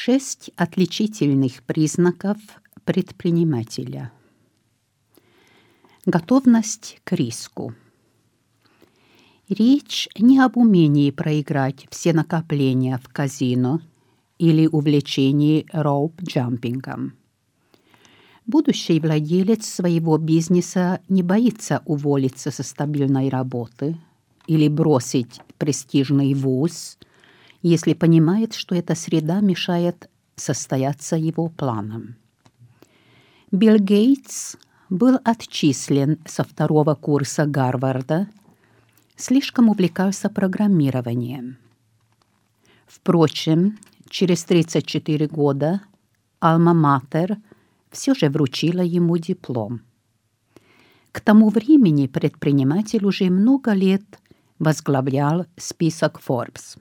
6 отличительных признаков предпринимателя. Готовность к риску. Речь не об умении проиграть все накопления в казино или увлечении роуп-джампингом. Будущий владелец своего бизнеса не боится уволиться со стабильной работы или бросить престижный вуз, если понимает, что эта среда мешает состояться его планам. Билл Гейтс был отчислен со 2-го курса Гарварда, слишком увлекался программированием. Впрочем, через 34 года Альма-Матер все же вручила ему диплом. К тому времени предприниматель уже много лет возглавлял список Forbes.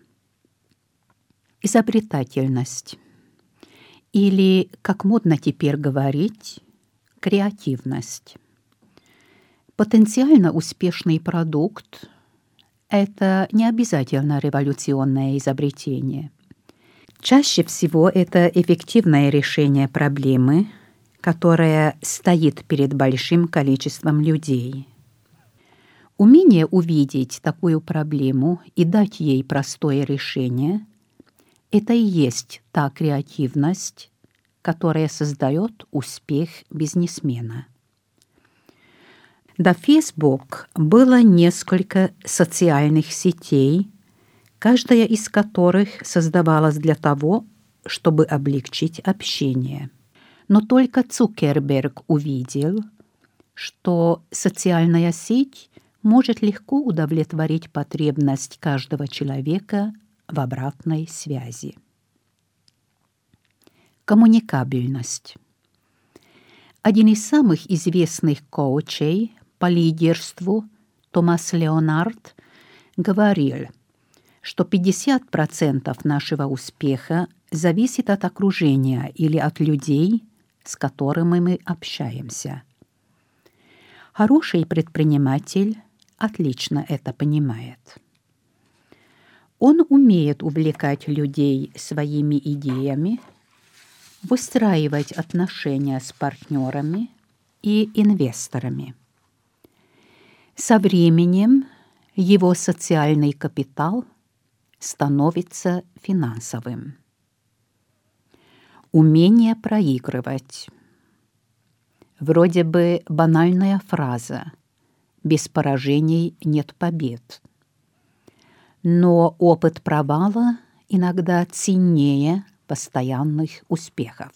Изобретательность. Или, как модно теперь говорить, креативность. Потенциально успешный продукт – это не обязательно революционное изобретение. Чаще всего это эффективное решение проблемы, которая стоит перед большим количеством людей. Умение увидеть такую проблему и дать ей простое решение – это и есть та креативность, которая создает успех бизнесмена. До Facebook было несколько социальных сетей, каждая из которых создавалась для того, чтобы облегчить общение. Но только Цукерберг увидел, что социальная сеть может легко удовлетворить потребность каждого человека в обратной связи. Коммуникабельность. Один из самых известных коучей по лидерству, Томас Леонард, говорил, что 50% нашего успеха зависит от окружения или от людей, с которыми мы общаемся. Хороший предприниматель отлично это понимает. Он умеет увлекать людей своими идеями, выстраивать отношения с партнерами и инвесторами. Со временем его социальный капитал становится финансовым. Умение проигрывать. Вроде бы банальная фраза «без поражений нет побед». Но опыт провала иногда ценнее постоянных успехов.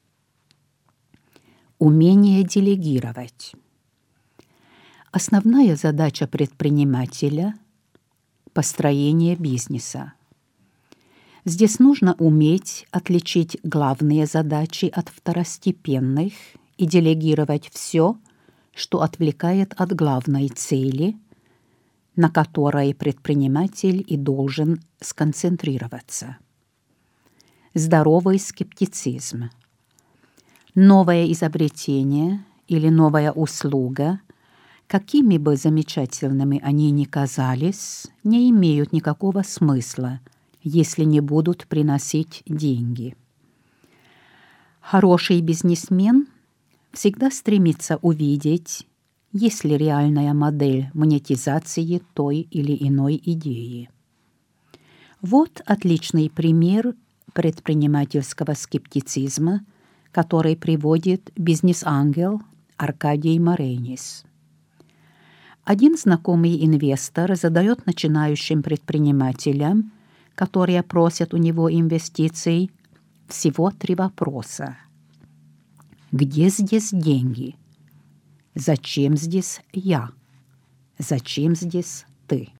Умение делегировать. Основная задача предпринимателя – построение бизнеса. Здесь нужно уметь отличить главные задачи от второстепенных и делегировать все, что отвлекает от главной цели, на которой предприниматель и должен сконцентрироваться. Здоровый скептицизм. Новое изобретение или новая услуга, какими бы замечательными они ни казались, не имеют никакого смысла, если не будут приносить деньги. Хороший бизнесмен всегда стремится увидеть, есть ли реальная модель монетизации той или иной идеи. Вот отличный пример предпринимательского скептицизма, который приводит бизнес-ангел Аркадий Моренис. Один знакомый инвестор задает начинающим предпринимателям, которые просят у него инвестиций, всего 3 вопроса. Где здесь деньги? Зачем здесь я? Зачем здесь ты?